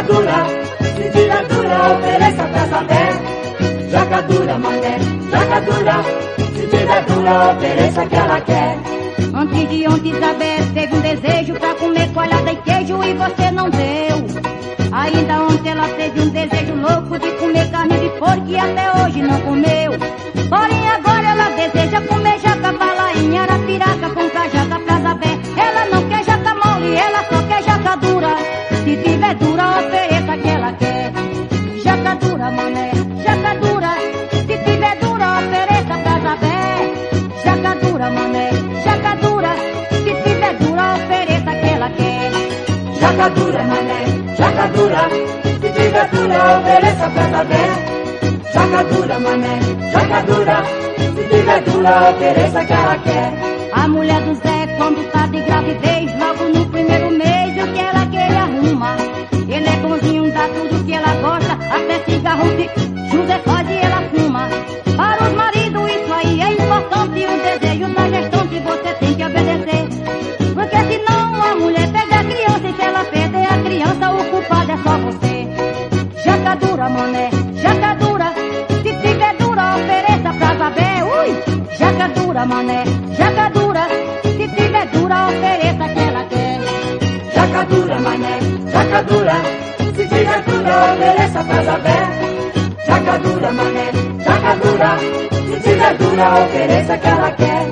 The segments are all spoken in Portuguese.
dura, se tiver dura, ofereça pra saber. Jaca dura, mané, jaca dura, se tiver dura, ofereça que ela quer. Antes de ontem, Isabel teve um desejo pra comer coalhada e queijo e você não deu. Ainda ontem ela teve um desejo louco de comer carne de porco e até hoje não comeu. Porém agora ela deseja comer jaca balainha, arapiraca com cajaca pra Isabel. Ela não quer jaca mole, ela só quer jaca dura. Se tiver dura, ofereça que ela quer. Jaca dura, mané, jaca dura. Se tiver dura, ofereça pra Isabel. Jaca dura, mané, jaca dura. Se tiver dura, ofereça que ela quer. Jaca dura, mané, jaca dura, se tiver dura, ofereça pra saber. Jaca dura, mané, jaca dura, se tiver dura, ofereça que ela quer. A mulher do Zé, quando tá de gravidez, logo no primeiro mês, o que ela quer arruma. Ele é bonzinho, dá tudo que ela gosta, até cigarro de José faz e ela fuma. Para os maridos isso aí é importante, o desejo da gestante você tem que obedecer. Porque senão a mulher pega a criança e se ela perder a criança, o culpado é só você. Jaca dura, mané, jaca dura, se tiver dura, ofereça pra saber. Ui! Jaca dura, mané, jaca dura, se tiver dura, ofereça que ela quer. Jaca dura, mané, jaca dura, se tiver dura, ofereça pra saber. Jaca dura, mané, jaca dura, se tiver dura, ofereça que ela quer.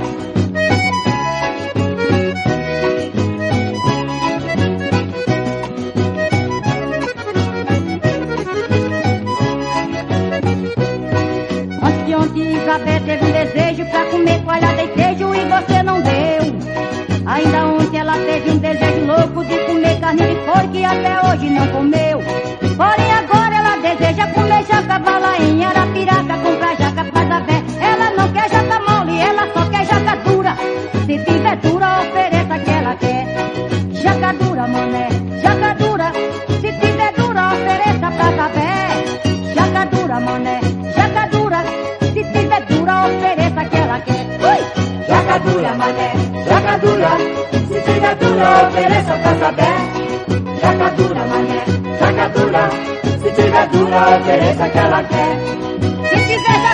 Isabel teve um desejo pra comer coalhada e queijo e você não deu. Ainda ontem ela teve um desejo louco de comer carne de porco e até hoje não comeu. Porém agora ela deseja comer jaca balainha, arapiraca com cajaca pra Isabel. Ela não quer jaca mole, ela só quer jaca dura. Se tiver dura, ofereça que ela quer. Jaca dura, mané, jaca dura, se tiver dura, ofereça pra Isabel. Jaca dura, mané, jaca dura, se tiver dura, ofereça que ela quer. Ui! Jaca dura, mané, jaca dura, se tiver dura, ofereça pra saber. Jaca dura, mané, jaca dura, se tiver dura, ofereça que ela quer. Se tiver